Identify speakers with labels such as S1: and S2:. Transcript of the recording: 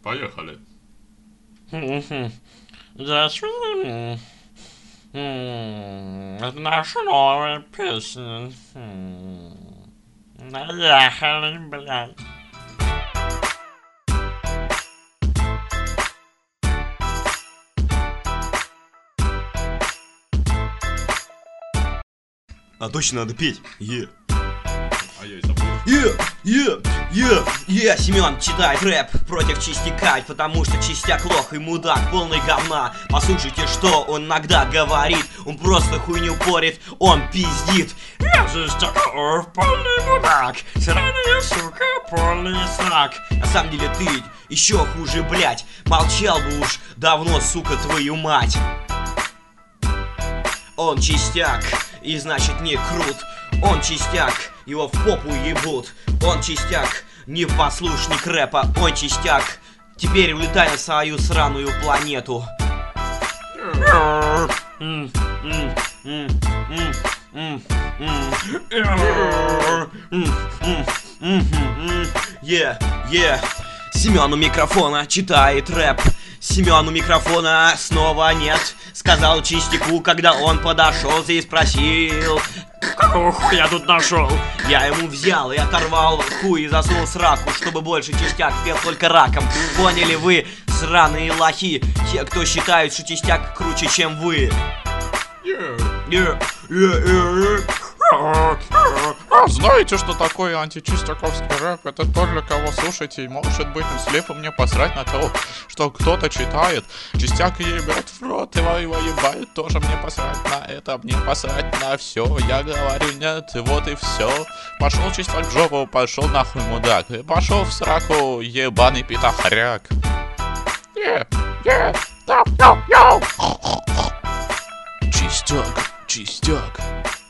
S1: Поехали.
S2: Здравствуйте. Это наша новая песня. Наехали, блядь.
S3: А точно надо петь.
S1: А я и забыл.
S3: Семен читает рэп против Чистяка, потому что Чистяк лох и мудак, полный говна. Послушайте, что он иногда говорит. Он просто хуйню порит, он пиздит.
S2: Я же Чистяков, полный мудак. Сраная сука, полный срак.
S3: На самом деле ты еще хуже, блять. Молчал бы уж давно, сука, твою мать. Он чистяк, и значит не крут. Он чистяк, его в попу ебут. Он чистяк, не послушник рэпа. Он чистяк, теперь улетай на свою сраную планету. Семен у микрофона читает рэп. Семен у микрофона снова нет. Сказал Чистяку, когда он подошел и спросил:
S2: какого хуя тут нашел?
S3: Я ему взял и оторвал хуй и засунул в сраку, чтобы больше Чистяк пел только раком. Поняли вы, сраные лохи, те, кто считают, что Чистяк круче, чем вы.
S4: А знаете, что такое античистяковский рэп? Это то, для кого слушаете, и может быть слепо мне посрать на то, что кто-то читает. Чистяк ебет в рот, его ебают, тоже мне посрать на это, мне посрать на все. Я говорю нет, и вот и все. Пошел Чистяк в жопу, пошел нахуй мудак, и пошел в сраку, ебаный пидохряк. Чистяк, Чистяк.